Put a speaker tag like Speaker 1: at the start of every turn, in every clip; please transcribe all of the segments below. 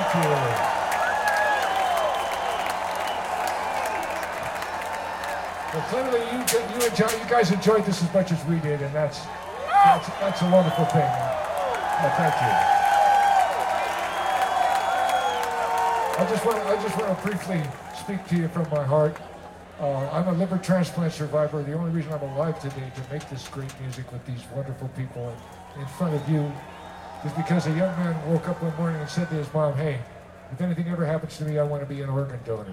Speaker 1: Thank you. Well, clearly you guys enjoyed this as much as we did, and that's a wonderful thing. Thank you. I just want to briefly speak to you from my heart. I'm a liver transplant survivor. The only reason I'm alive today to make this great music with these wonderful people in front of you is because a young man woke up one morning and said to his mom, "Hey, if anything ever happens to me, I want to be an organ donor."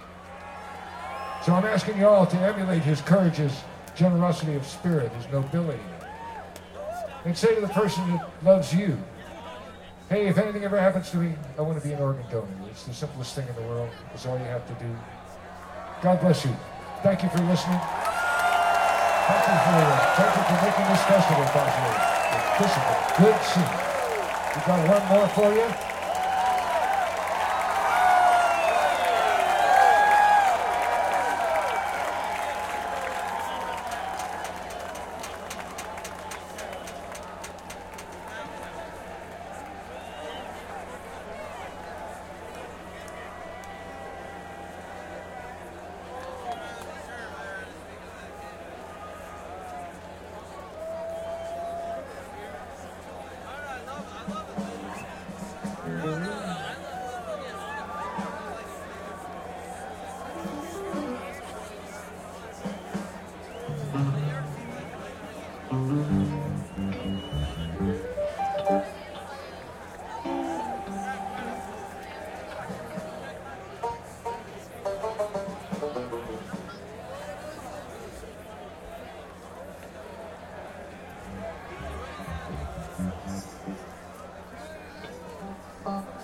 Speaker 1: So I'm asking you all to emulate his courage, his generosity of spirit, his nobility. And say to the person that loves you, "Hey, if anything ever happens to me, I want to be an organ donor." It's the simplest thing in the world. It's all you have to do. God bless you. Thank you for listening. Thank you for making this festival possible. This is a good scene. We got one more for you.
Speaker 2: Oh.